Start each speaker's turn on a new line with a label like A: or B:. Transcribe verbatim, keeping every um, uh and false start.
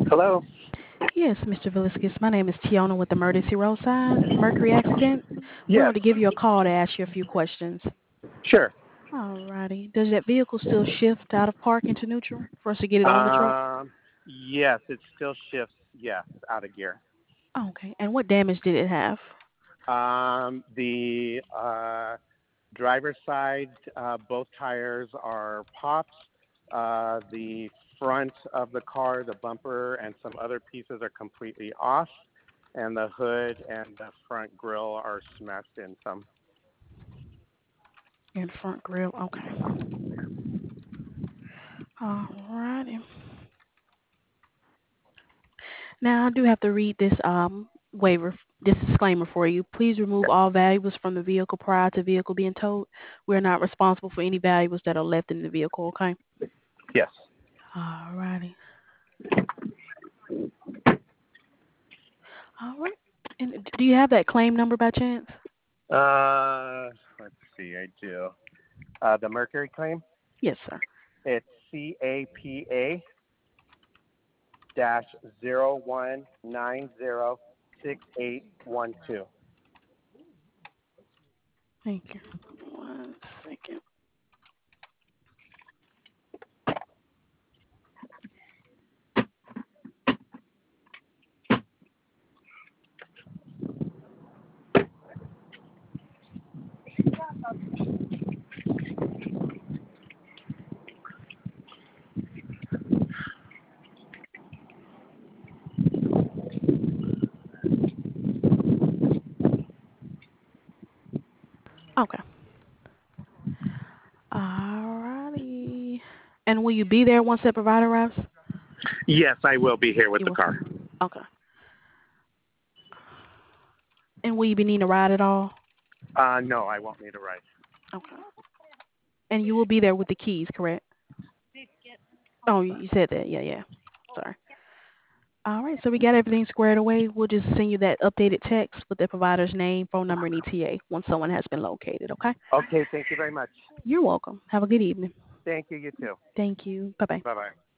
A: Hello?
B: Yes, Mister Velasquez. My name is Tiona with Emergency Roadside Mercury Accident. We
A: Yes.
B: wanted to give you a call to ask you a few questions.
A: Sure.
B: Alrighty. Does that vehicle still shift out of park into neutral for us to get it on the truck?
A: Um, yes, it still shifts, yes, out of gear.
B: Okay. And what damage did it have?
A: Um, the uh, driver's side, uh, both tires are popped. Uh, the front of the car, the bumper, and some other pieces are completely off. And the hood and the front grille are smashed in some.
B: In front grill. Okay. Alrighty. Now I do have to read this um waiver, this disclaimer for you. Please remove all valuables from the vehicle prior to vehicle being towed. We're not responsible for any valuables that are left in the vehicle. Okay.
A: Yes.
B: Alrighty. All right. And do you have that claim number by chance?
A: Uh, let's see, I do. Uh, the Mercury claim,
B: Yes, sir.
A: it's C A P A dash zero one nine zero six eight one two.
B: Thank you. One second. Okay. Alrighty. And will you be there once that provider arrives?
A: Yes, I will be here with
B: You
A: the
B: will.
A: car.
B: Okay. And will you be needing a ride at all?
A: Uh, no, I won't need a ride.
B: Okay. And you will be there with the keys, correct? Oh, you you said that. Yeah, yeah. Sorry. All right. So we got everything squared away. We'll just send you that updated text with the provider's name, phone number, and E T A once someone has been located. Okay.
A: Okay, thank you very much.
B: You're welcome. Have a good evening.
A: Thank you, you too.
B: Thank you. Bye bye.
A: Bye-bye.